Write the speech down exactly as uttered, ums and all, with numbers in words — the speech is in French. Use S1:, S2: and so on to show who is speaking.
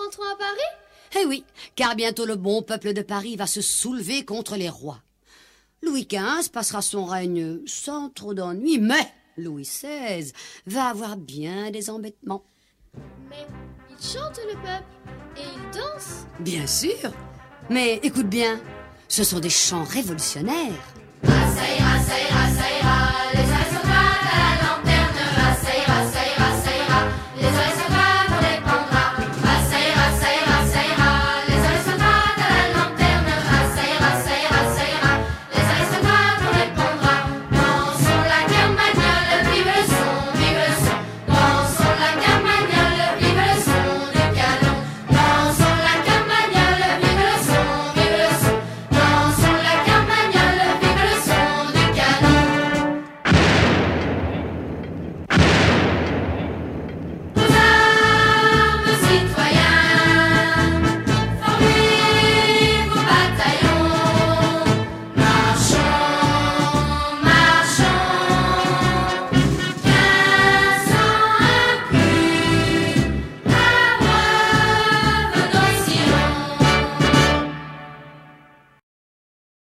S1: rentrons à Paris?
S2: Eh oui, car bientôt le bon peuple de Paris va se soulever contre les rois. Louis quinze passera son règne sans trop d'ennuis, mais Louis seize va avoir bien des embêtements.
S1: Mais il chante le peuple et il danse.
S2: Bien sûr, mais écoute bien, ce sont des chants révolutionnaires.